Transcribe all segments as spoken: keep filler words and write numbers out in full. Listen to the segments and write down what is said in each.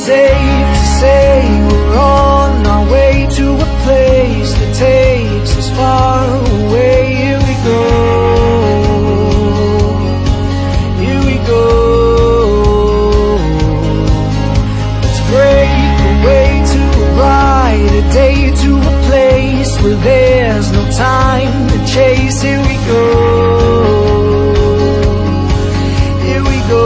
safe to say we're on our way to a place that takes us far away. Here we go, here we go. Let's break away to a brighter day, to a place where there's no time to chase. Here we go, here we go.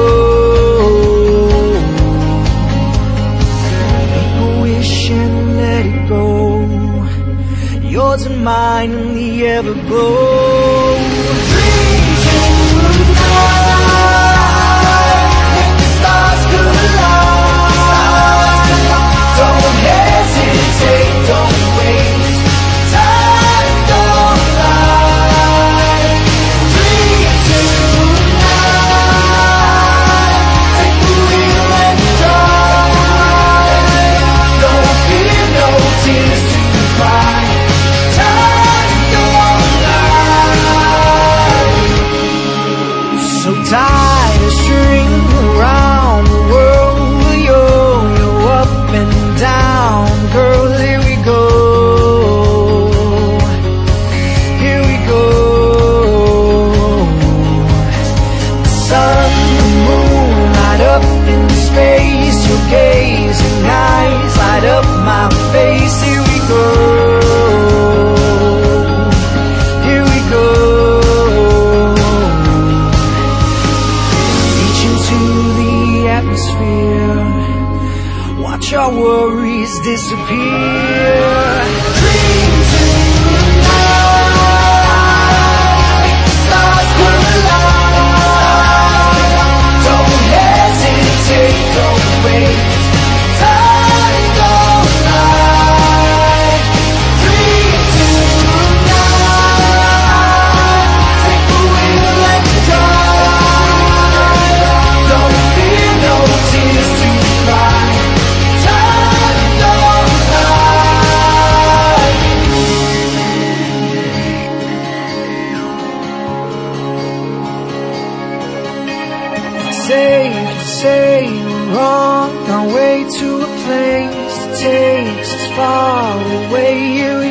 Yours and mine in the everglow. Dreams in the night, make the stars collide. Don't hesitate, don't waste time, don't lie. Dreams in the night, take the wheel and drive. Don't fear no tears to cry. So tired of string around the world, yo, yo, up and down, girl, here we go, here we go. The sun, the moon, light up in space, your gazing eyes light up my face. Here we go, here we go. Watch our worries disappear. Dreams in the night, stars collide. Don't hesitate, don't waste time, don't lie. Dreams in the night, take the wheel and drive. Don't fear no tears to cry. Safe to say we're on our way to a place that takes us far away. Here